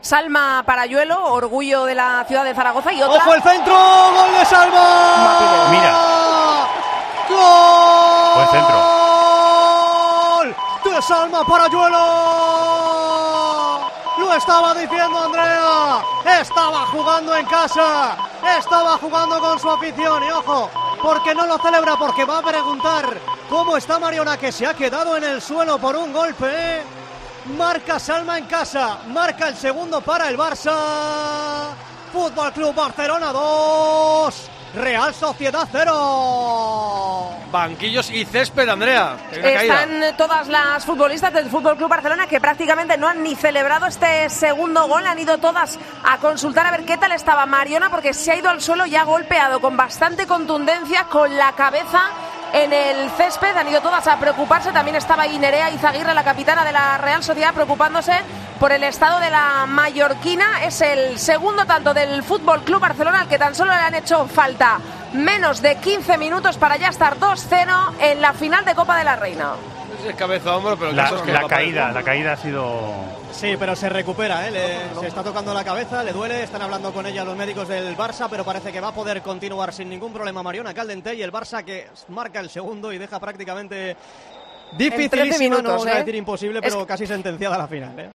Salma Parayuelo, orgullo de la ciudad de Zaragoza, y otra... ¡Ojo el centro! ¡Gol de Salma! Mira. ¡Gol! Buen centro. ¡De Salma Parayuelo! Lo estaba diciendo Andrea. Estaba jugando en casa. Estaba jugando con su afición. Y ojo, porque no lo celebra, porque va a preguntar cómo está Mariona, que se ha quedado en el suelo por un golpe. Marca Salma en casa, marca el segundo para el Barça. Fútbol Club Barcelona 2, Real Sociedad 0. Banquillos y césped, Andrea. Están todas las futbolistas del Fútbol Club Barcelona que prácticamente no han ni celebrado este segundo gol. Han ido todas a consultar a ver qué tal estaba Mariona, porque se ha ido al suelo y ha golpeado con bastante contundencia con la cabeza en el césped. Han ido todas a preocuparse. También estaba ahí Nerea Izaguirre, la capitana de la Real Sociedad, preocupándose por el estado de la mallorquina. Es el segundo tanto del Fútbol Club Barcelona, al que tan solo le han hecho falta menos de 15 minutos para ya estar 2-0 en la final de Copa de la Reina. Es cabeza a hombro, pero la caída ha sido... Sí, pero se recupera, se está tocando la cabeza, le duele, están hablando con ella los médicos del Barça, pero parece que va a poder continuar sin ningún problema Mariona Caldentey, y el Barça que marca el segundo y deja prácticamente dificilísima, no vamos a decir imposible, pero casi sentenciada la final.